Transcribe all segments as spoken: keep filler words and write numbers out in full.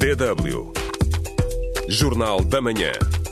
D W. Jornal da Manhã.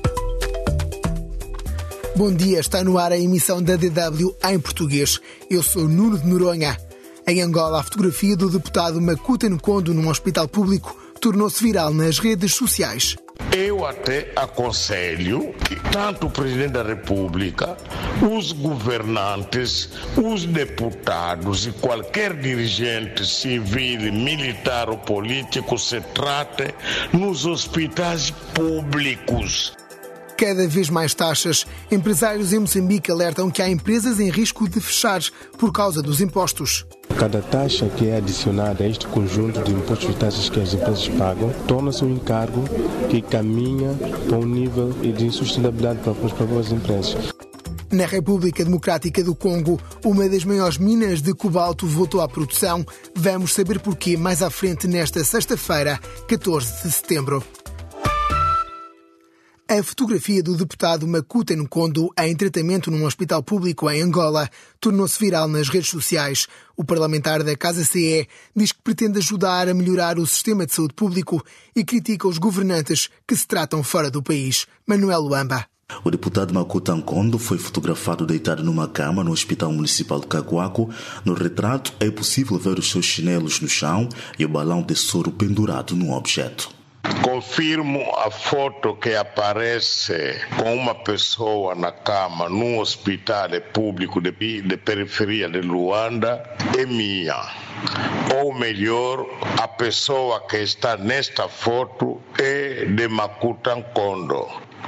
Bom dia, está no ar a emissão da D W em português. Eu sou Nuno de Noronha. Em Angola, a fotografia do deputado Makuta Nkondo num hospital público tornou-se viral nas redes sociais. Eu até aconselho que tanto o Presidente da República, os governantes, os deputados e qualquer dirigente civil, militar ou político se trate nos hospitais públicos. Cada vez mais taxas. Empresários em Moçambique alertam que há empresas em risco de fechar por causa dos impostos. Cada taxa que é adicionada a este conjunto de impostos e taxas que as empresas pagam torna-se um encargo que caminha para um nível de insustentabilidade para as próprias empresas. Na República Democrática do Congo, uma das maiores minas de cobalto voltou à produção. Vamos saber porquê mais à frente nesta sexta-feira, catorze de setembro. A fotografia do deputado Makuta Nkondo em tratamento num hospital público em Angola tornou-se viral nas redes sociais. O parlamentar da Casa C E diz que pretende ajudar a melhorar o sistema de saúde público e critica os governantes que se tratam fora do país. Manuel Luamba. O deputado Makuta Nkondo foi fotografado deitado numa cama no Hospital Municipal de Cacoaco. No retrato é possível ver os seus chinelos no chão e o balão de soro pendurado num objeto. Confirmo a foto que aparece com uma pessoa na cama num hospital público de, de periferia de Luanda é minha. Ou melhor, a pessoa que está nesta foto é de Makuta Nkondo.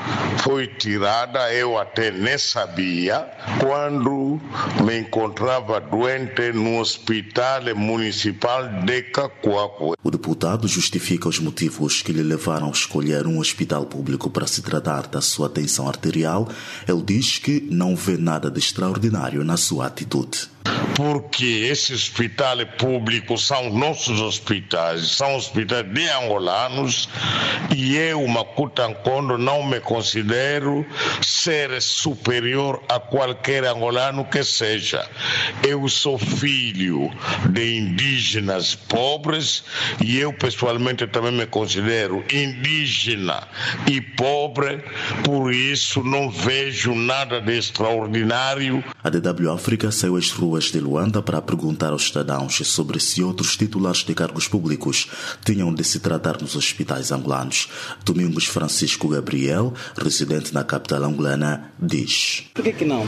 Foi tirada, eu até nem sabia, quando me encontrava doente no Hospital Municipal de Cacoaco. O deputado justifica os motivos que lhe levaram a escolher um hospital público para se tratar da sua tensão arterial. Ele diz que não vê nada de extraordinário na sua atitude. Porque esse hospital público são nossos hospitais, são hospitais de angolanos e eu, Makuta Nkondo, não me considero ser superior a qualquer angolano que seja. Eu sou filho de indígenas pobres e eu pessoalmente também me considero indígena e pobre, por isso não vejo nada de extraordinário. A D W África saiu às ruas de Luanda para perguntar aos cidadãos sobre se outros titulares de cargos públicos tinham de se tratar nos hospitais angolanos. Domingos Francisco Gabriel, residente na capital angolana, diz: Por que que não?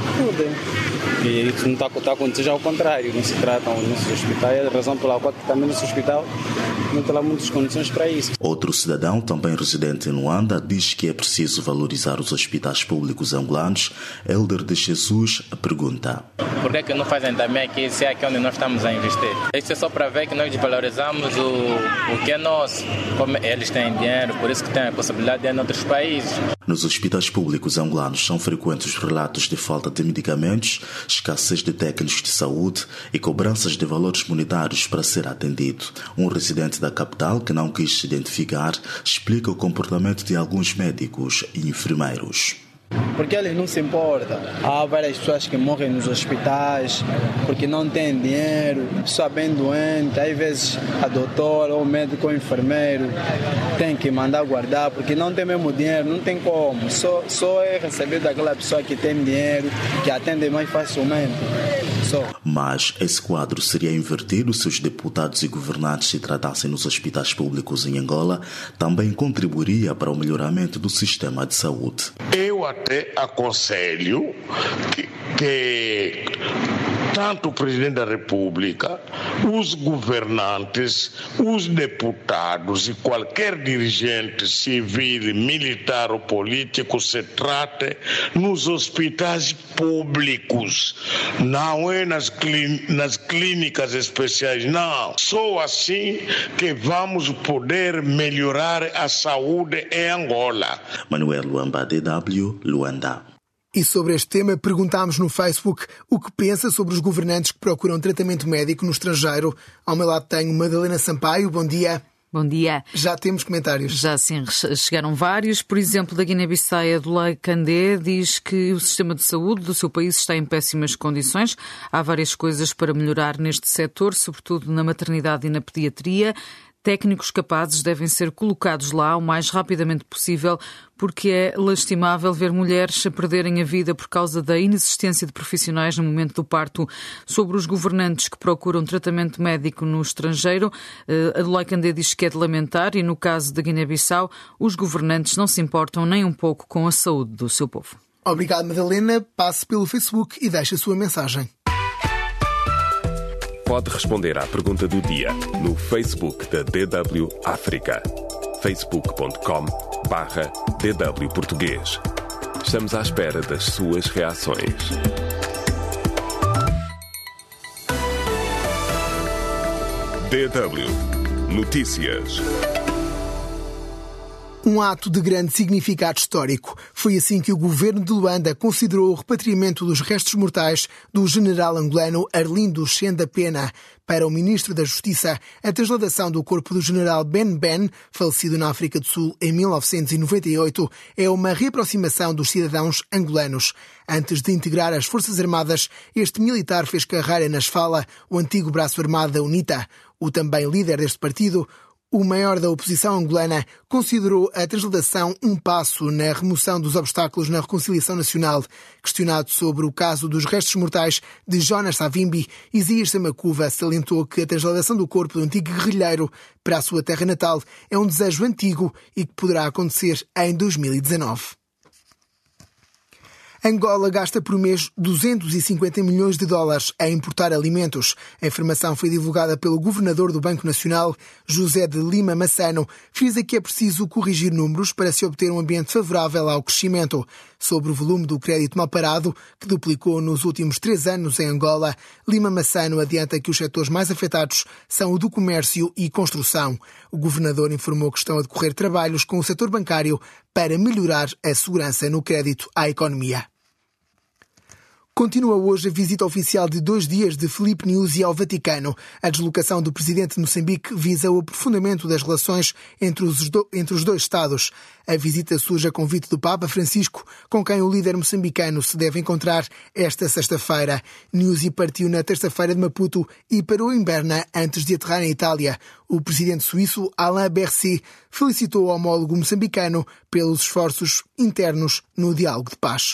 Tudo. E isso não está tá acontecendo ao contrário, não se tratam nos nossos hospitais, a razão pela qual também no nosso hospital não tem lá muitas condições para isso. Outro cidadão, também residente em Luanda, diz que é preciso valorizar os hospitais públicos angolanos. Elder de Jesus pergunta: Por que que não fazem também aqui, se é aqui onde nós estamos a investir? Isso é só para ver que nós desvalorizamos o, o que é nosso. Como eles têm dinheiro, por isso que têm a possibilidade de ir em outros países. Nos hospitais públicos angolanos são frequentes relatos de falta de medicamentos, escassez de técnicos de saúde e cobranças de valores monetários para ser atendido. Um residente da capital, que não quis se identificar, explica o comportamento de alguns médicos e enfermeiros. Porque eles não se importam. Há várias pessoas que morrem nos hospitais porque não têm dinheiro, pessoa bem doente, às vezes a doutora, ou o médico ou o enfermeiro tem que mandar guardar porque não tem mesmo dinheiro, não tem como. Só, só é recebido daquela pessoa que tem dinheiro, que atende mais facilmente. Só. Mas esse quadro seria invertido se os deputados e governantes se tratassem nos hospitais públicos em Angola. Também contribuiria para o melhoramento do sistema de saúde. Eu até aconselho que, que tanto o Presidente da República, os governantes, os deputados e qualquer dirigente civil, militar ou político se trate nos hospitais públicos, não é nas, clí- nas clínicas especiais, não. Só assim que vamos poder melhorar a saúde em Angola. Manuel Luamba, D W, Luanda. E sobre este tema perguntámos no Facebook o que pensa sobre os governantes que procuram tratamento médico no estrangeiro. Ao meu lado tenho Madalena Sampaio, bom dia. Bom dia. Já temos comentários. Já sim, chegaram vários. Por exemplo, da Guiné-Bissau, Adolai Candé diz que o sistema de saúde do seu país está em péssimas condições. Há várias coisas para melhorar neste setor, sobretudo na maternidade e na pediatria. Técnicos capazes devem ser colocados lá o mais rapidamente possível, porque é lastimável ver mulheres a perderem a vida por causa da inexistência de profissionais no momento do parto. Sobre os governantes que procuram tratamento médico no estrangeiro, Adolai Candé diz que é de lamentar e, no caso da Guiné-Bissau, os governantes não se importam nem um pouco com a saúde do seu povo. Obrigado, Madalena. Passe pelo Facebook e deixe a sua mensagem. Pode responder à pergunta do dia no Facebook da D W África. facebook ponto com barra D W Português. Estamos à espera das suas reações. D W Notícias. Um ato de grande significado histórico. Foi assim que o governo de Luanda considerou o repatriamento dos restos mortais do general angolano Arlindo Chenda Pena. Para o ministro da Justiça, a transladação do corpo do general Ben Ben, falecido na África do Sul em mil novecentos e noventa e oito, é uma reaproximação dos cidadãos angolanos. Antes de integrar as Forças Armadas, este militar fez carreira na SFALA, o antigo braço armado da UNITA. O também líder deste partido, o maior da oposição angolana, considerou a transladação um passo na remoção dos obstáculos na reconciliação nacional. Questionado sobre o caso dos restos mortais de Jonas Savimbi, Isaías Samacuva salientou que a transladação do corpo do antigo guerrilheiro para a sua terra natal é um desejo antigo e que poderá acontecer em dois mil e dezanove. Angola gasta por mês duzentos e cinquenta milhões de dólares a importar alimentos. A informação foi divulgada pelo governador do Banco Nacional, José de Lima Massano. Frisa que é preciso corrigir números para se obter um ambiente favorável ao crescimento. Sobre o volume do crédito mal parado, que duplicou nos últimos três anos em Angola, Lima Massano adianta que os setores mais afetados são o do comércio e construção. O governador informou que estão a decorrer trabalhos com o setor bancário para melhorar a segurança no crédito à economia. Continua hoje a visita oficial de dois dias de Filipe Nyusi ao Vaticano. A deslocação do presidente de Moçambique visa o aprofundamento das relações entre os, do, entre os dois Estados. A visita surge a convite do Papa Francisco, com quem o líder moçambicano se deve encontrar esta sexta-feira. Nyusi partiu na terça-feira de Maputo e parou em Berna antes de aterrar em Itália. O presidente suíço Alain Berset felicitou o homólogo moçambicano pelos esforços internos no diálogo de paz.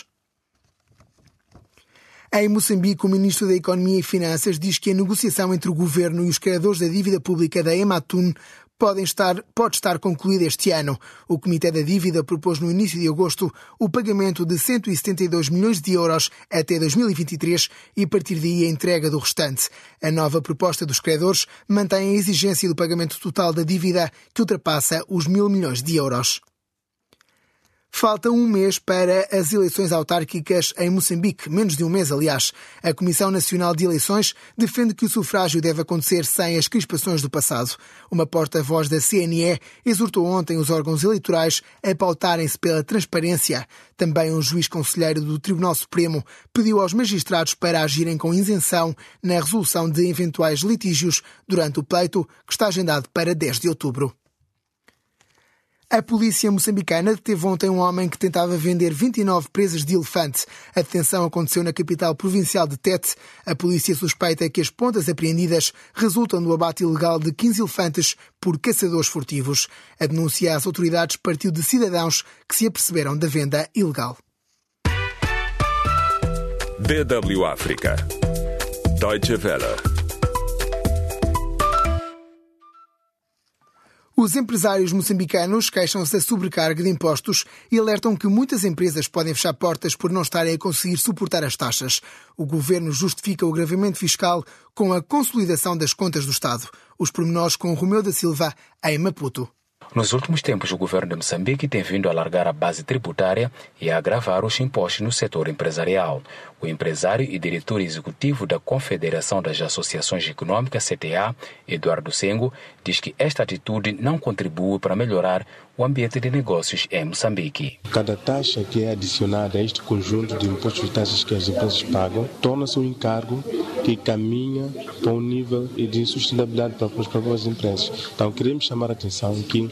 Em Moçambique, o ministro da Economia e Finanças diz que a negociação entre o governo e os credores da dívida pública da Ematum podem estar, pode estar concluída este ano. O Comitê da Dívida propôs no início de agosto o pagamento de cento e setenta e dois milhões de euros até dois mil e vinte e três e, a partir daí, a entrega do restante. A nova proposta dos credores mantém a exigência do pagamento total da dívida, que ultrapassa os mil milhões de euros. Falta um mês para as eleições autárquicas em Moçambique, menos de um mês, aliás. A Comissão Nacional de Eleições defende que o sufrágio deve acontecer sem as crispações do passado. Uma porta-voz da C N E exortou ontem os órgãos eleitorais a pautarem-se pela transparência. Também um juiz conselheiro do Tribunal Supremo pediu aos magistrados para agirem com isenção na resolução de eventuais litígios durante o pleito, que está agendado para dez de outubro. A polícia moçambicana deteve ontem um homem que tentava vender vinte e nove presas de elefante. A detenção aconteceu na capital provincial de Tete. A polícia suspeita que as pontas apreendidas resultam do abate ilegal de quinze elefantes por caçadores furtivos. A denúncia às autoridades partiu de cidadãos que se aperceberam da venda ilegal. D W África. Deutsche Welle. Os empresários moçambicanos queixam-se da sobrecarga de impostos e alertam que muitas empresas podem fechar portas por não estarem a conseguir suportar as taxas. O governo justifica o agravamento fiscal com a consolidação das contas do Estado. Os pormenores com Romeu da Silva, em Maputo. Nos últimos tempos, o governo de Moçambique tem vindo a alargar a base tributária e a agravar os impostos no setor empresarial. O empresário e diretor executivo da Confederação das Associações Econômicas, C T A, Eduardo Sengo, diz que esta atitude não contribui para melhorar o ambiente de negócios em Moçambique. Cada taxa que é adicionada a este conjunto de impostos e taxas que as empresas pagam torna-se um encargo que caminha para um nível de insustentabilidade para as próprias empresas. Então, queremos chamar a atenção que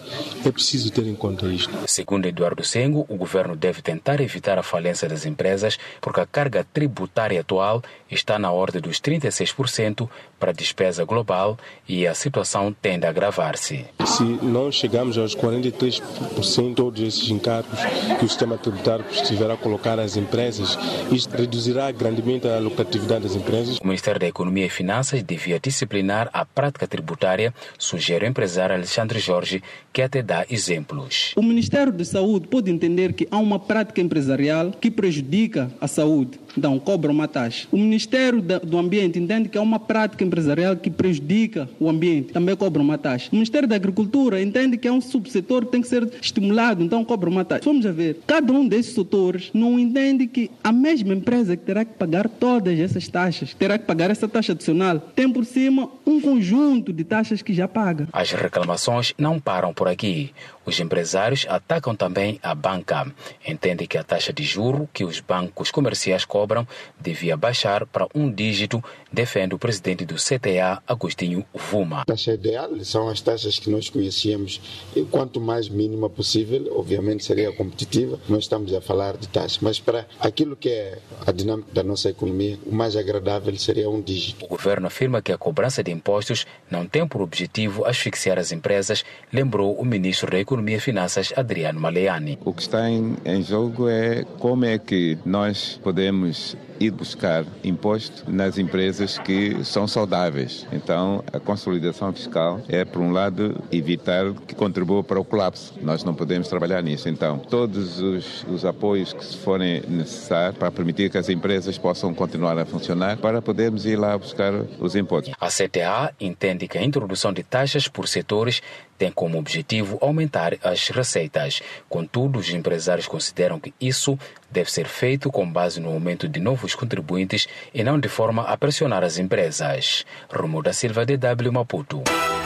É preciso ter em conta isto. Segundo Eduardo Sengo, o governo deve tentar evitar a falência das empresas porque a carga tributária atual está na ordem dos trinta e seis por cento para a despesa global e a situação tende a agravar-se. Se não chegamos aos quarenta e três por cento de todos esses encargos que o sistema tributário estiver a colocar às empresas, isto reduzirá grandemente a lucratividade das empresas. O Ministério da Economia e Finanças devia disciplinar a prática tributária, sugere o empresário Alexandre Jorge, que até dá exemplos. O Ministério da Saúde pode entender que há uma prática empresarial que prejudica a saúde, então cobra uma taxa. O Ministério do Ambiente entende que há uma prática empresarial que prejudica o ambiente, também cobra uma taxa. O Ministério da Agricultura entende que é um subsetor que tem que ser estimulado, então cobra uma taxa. Vamos a ver, cada um desses setores não entende que a mesma empresa que terá que pagar todas essas taxas, terá que pagar essa taxa adicional, tem por cima um conjunto de taxas que já paga. As reclamações não param por aqui. Os empresários atacam também a banca. Entendem que a taxa de juro que os bancos comerciais cobram devia baixar para um dígito, defende o presidente do C T A, Agostinho Vuma. A taxa ideal são as taxas que nós conhecíamos e quanto mais mínima possível, obviamente seria competitiva. Nós estamos a falar de taxa, mas para aquilo que é a dinâmica da nossa economia, o mais agradável seria um dígito. O governo afirma que a cobrança de impostos não tem por objetivo asfixiar as empresas, lembrou o ministro da Economia e Finanças, Adriano Maleani. O que está em, em jogo é como é que nós podemos ir buscar imposto nas empresas que são saudáveis. Então, a consolidação fiscal é, por um lado, evitar que contribua para o colapso. Nós não podemos trabalhar nisso. Então, todos os, os apoios que se forem necessários para permitir que as empresas possam continuar a funcionar, para podermos ir lá buscar os impostos. A C T A entende que a introdução de taxas por setores tem como objetivo aumentar as receitas. Contudo, os empresários consideram que isso deve ser feito com base no aumento de novos contribuintes e não de forma a pressionar as empresas. Romulo da Silva, D W Maputo.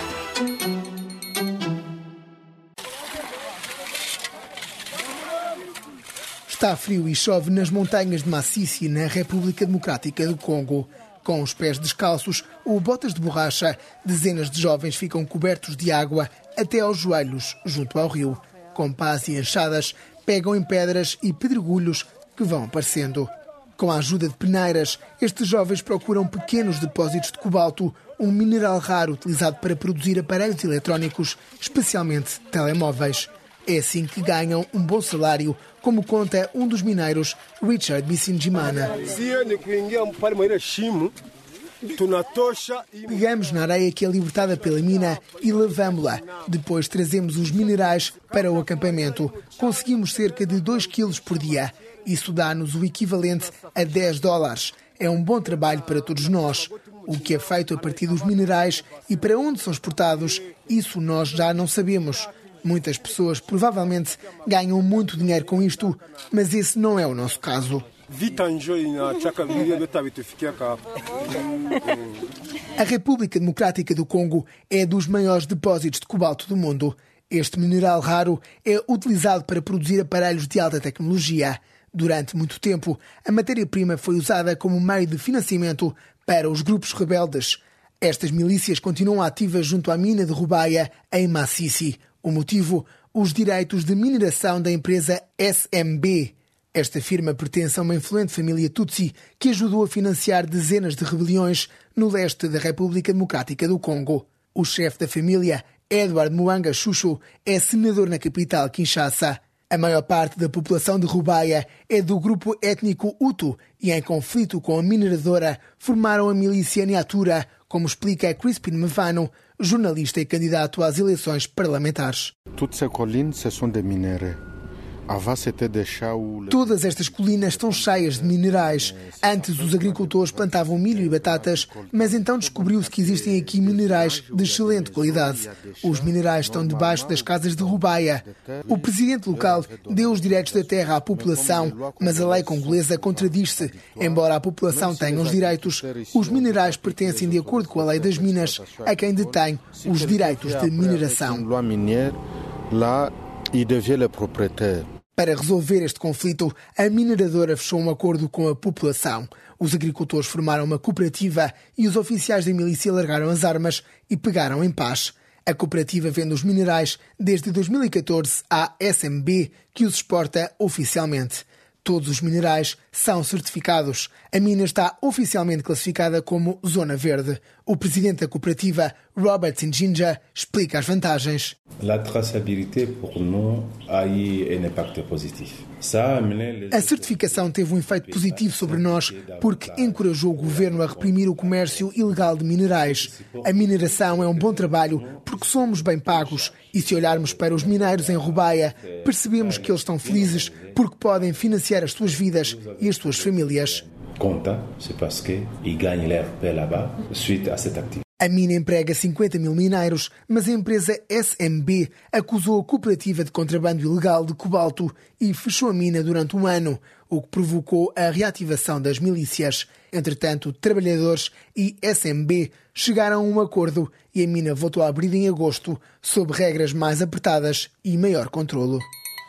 Está frio e chove nas montanhas de Massissi, na República Democrática do Congo. Com os pés descalços ou botas de borracha, dezenas de jovens ficam cobertos de água até aos joelhos, junto ao rio. Com pás e enxadas, pegam em pedras e pedregulhos que vão aparecendo. Com a ajuda de peneiras, estes jovens procuram pequenos depósitos de cobalto, um mineral raro utilizado para produzir aparelhos eletrónicos, especialmente telemóveis. É assim que ganham um bom salário, como conta um dos mineiros, Richard Bisinjimana. Pegamos na areia que é libertada pela mina e lavamos-la. Depois trazemos os minerais para o acampamento. Conseguimos cerca de dois quilos por dia. Isso dá-nos o equivalente a dez dólares. É um bom trabalho para todos nós. O que é feito a partir dos minerais e para onde são exportados, isso nós já não sabemos. Muitas pessoas provavelmente ganham muito dinheiro com isto, mas esse não é o nosso caso. A República Democrática do Congo é dos maiores depósitos de cobalto do mundo. Este mineral raro é utilizado para produzir aparelhos de alta tecnologia. Durante muito tempo, a matéria-prima foi usada como meio de financiamento para os grupos rebeldes. Estas milícias continuam ativas junto à mina de Rubaia, em Massissi. O motivo? Os direitos de mineração da empresa S M B. Esta firma pertence a uma influente família Tutsi que ajudou a financiar dezenas de rebeliões no leste da República Democrática do Congo. O chefe da família, Edward Mwanga Chuchu, é senador na capital, Kinshasa. A maior parte da população de Rubaia é do grupo étnico Hutu e, em conflito com a mineradora, formaram a milícia Nyatura, como explica Crispin Mvano, jornalista e candidato às eleições parlamentares. Todas estas colinas estão cheias de minerais. Antes os agricultores plantavam milho e batatas, mas então descobriu-se que existem aqui minerais de excelente qualidade. Os minerais estão debaixo das casas de Rubaia. O presidente local deu os direitos da terra à população, mas a lei congolesa contradiz-se. Embora a população tenha os direitos, os minerais pertencem, de acordo com a lei das minas, a quem detém os direitos de mineração. Para resolver este conflito, a mineradora fechou um acordo com a população. Os agricultores formaram uma cooperativa e os oficiais da milícia largaram as armas e pegaram em paz. A cooperativa vende os minerais desde dois mil e catorze à S M B, que os exporta oficialmente. Todos os minerais são certificados. A mina está oficialmente classificada como Zona Verde. O presidente da cooperativa, Robert Sinjinja, explica as vantagens. A traçabilité, pour nous, a eu um impacto positivo. A certificação teve um efeito positivo sobre nós porque encorajou o governo a reprimir o comércio ilegal de minerais. A mineração é um bom trabalho porque somos bem pagos e se olharmos para os mineiros em Rubaia, percebemos que eles estão felizes porque podem financiar as suas vidas e as suas famílias. Conta, c'est parce que ils gagnent leur paix là-bas suite à cette activité. A mina emprega cinquenta mil mineiros, mas a empresa S M B acusou a cooperativa de contrabando ilegal de cobalto e fechou a mina durante um ano, o que provocou a reativação das milícias. Entretanto, trabalhadores e S M B chegaram a um acordo e a mina voltou a abrir em agosto, sob regras mais apertadas e maior controlo.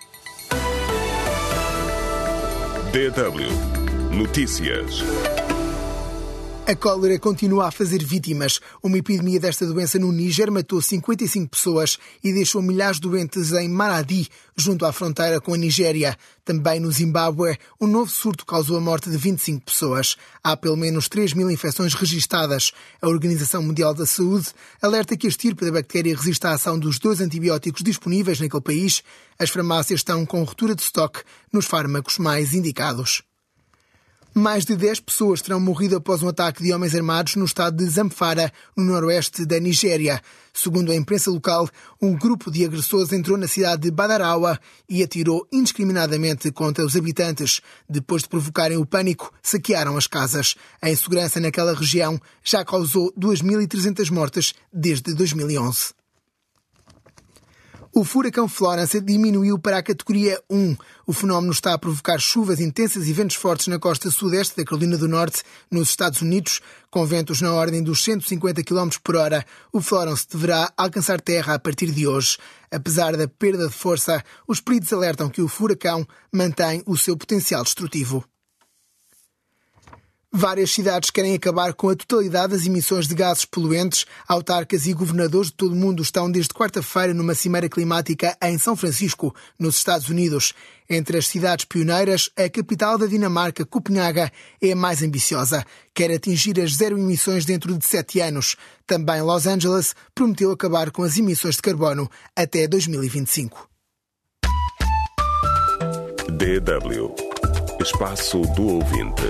D W Notícias. A cólera continua a fazer vítimas. Uma epidemia desta doença no Níger matou cinquenta e cinco pessoas e deixou milhares de doentes em Maradi, junto à fronteira com a Nigéria. Também no Zimbábue, um novo surto causou a morte de vinte e cinco pessoas. Há pelo menos três mil infecções registadas. A Organização Mundial da Saúde alerta que a estirpe da bactéria resiste à ação dos dois antibióticos disponíveis naquele país. As farmácias estão com ruptura de estoque nos fármacos mais indicados. Mais de dez pessoas terão morrido após um ataque de homens armados no estado de Zamfara, no noroeste da Nigéria. Segundo a imprensa local, um grupo de agressores entrou na cidade de Badarawa e atirou indiscriminadamente contra os habitantes. Depois de provocarem o pânico, saquearam as casas. A insegurança naquela região já causou duas mil e trezentas mortes desde dois mil e onze. O furacão Florence diminuiu para a categoria um. O fenómeno está a provocar chuvas intensas e ventos fortes na costa sudeste da Carolina do Norte, nos Estados Unidos, com ventos na ordem dos cento e cinquenta quilómetros por hora. O Florence deverá alcançar terra a partir de hoje. Apesar da perda de força, os peritos alertam que o furacão mantém o seu potencial destrutivo. Várias cidades querem acabar com a totalidade das emissões de gases poluentes. Autarcas e governadores de todo o mundo estão desde quarta-feira numa cimeira climática em São Francisco, nos Estados Unidos. Entre as cidades pioneiras, a capital da Dinamarca, Copenhaga, é a mais ambiciosa. Quer atingir as zero emissões dentro de sete anos. Também Los Angeles prometeu acabar com as emissões de carbono até dois mil e vinte e cinco. D W Espaço do Ouvinte.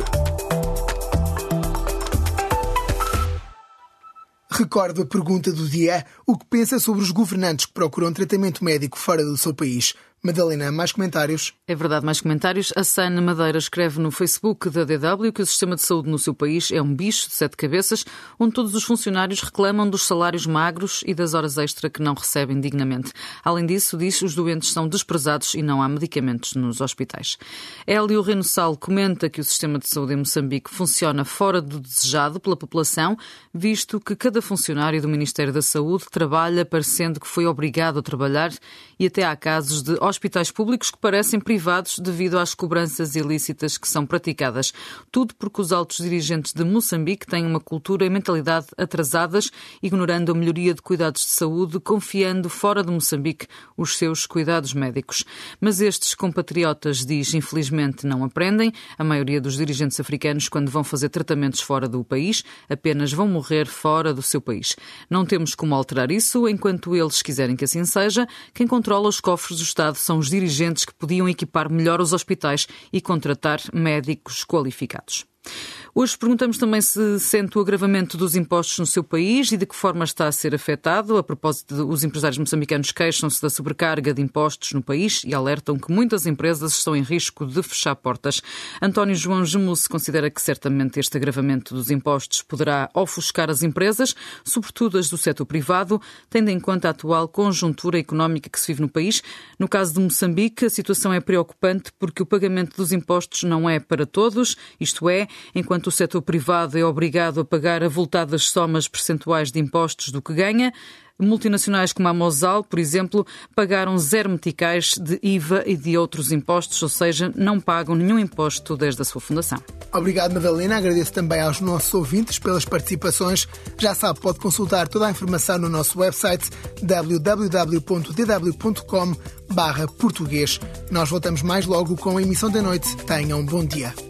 Recordo a pergunta do dia: o que pensa sobre os governantes que procuram tratamento médico fora do seu país? Madalena, mais comentários? É verdade, mais comentários. A Sane Madeira escreve no Facebook da D W que o sistema de saúde no seu país é um bicho de sete cabeças, onde todos os funcionários reclamam dos salários magros e das horas extra que não recebem dignamente. Além disso, diz, os doentes são desprezados e não há medicamentos nos hospitais. Hélio Renossal comenta que o sistema de saúde em Moçambique funciona fora do desejado pela população, visto que cada funcionário do Ministério da Saúde trabalha parecendo que foi obrigado a trabalhar e até há casos de hospitais públicos que parecem privados devido às cobranças ilícitas que são praticadas. Tudo porque os altos dirigentes de Moçambique têm uma cultura e mentalidade atrasadas, ignorando a melhoria de cuidados de saúde, confiando fora de Moçambique os seus cuidados médicos. Mas estes compatriotas, diz, infelizmente não aprendem. A maioria dos dirigentes africanos, quando vão fazer tratamentos fora do país, apenas vão morrer fora do seu país. Não temos como alterar isso enquanto eles quiserem que assim seja. Quem controla os cofres do Estado são os dirigentes que podiam equipar melhor os hospitais e contratar médicos qualificados. Hoje perguntamos também se sente o agravamento dos impostos no seu país e de que forma está a ser afetado. A propósito, os empresários moçambicanos queixam-se da sobrecarga de impostos no país e alertam que muitas empresas estão em risco de fechar portas. António João Gemusse considera que certamente este agravamento dos impostos poderá ofuscar as empresas, sobretudo as do setor privado, tendo em conta a atual conjuntura económica que se vive no país. No caso de Moçambique, a situação é preocupante porque o pagamento dos impostos não é para todos, isto é, enquanto o setor privado é obrigado a pagar avultadas somas percentuais de impostos do que ganha, Multinacionais como a Mosal, por exemplo, pagaram zero meticais de I V A e de outros impostos, ou seja, não pagam nenhum imposto desde a sua fundação. Obrigado, Madalena. Agradeço também aos nossos ouvintes pelas participações. Já sabe, pode consultar toda a informação no nosso website w w w ponto d w ponto com barra português. Nós voltamos mais logo com a emissão da noite. Tenham um bom dia.